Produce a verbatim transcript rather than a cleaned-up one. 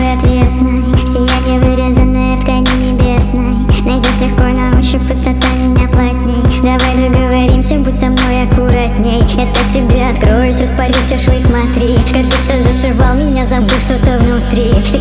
поцелуй отвесной, сияние вырезанное в ткани небесной. Найдешь легко на ощупь, пустота меня плотней. Давай договоримся, будь со мной аккуратней. Я так тебе откроюсь, распорю все швы, смотри. Каждый, кто зашивал меня, забыл что-то внутри. Ты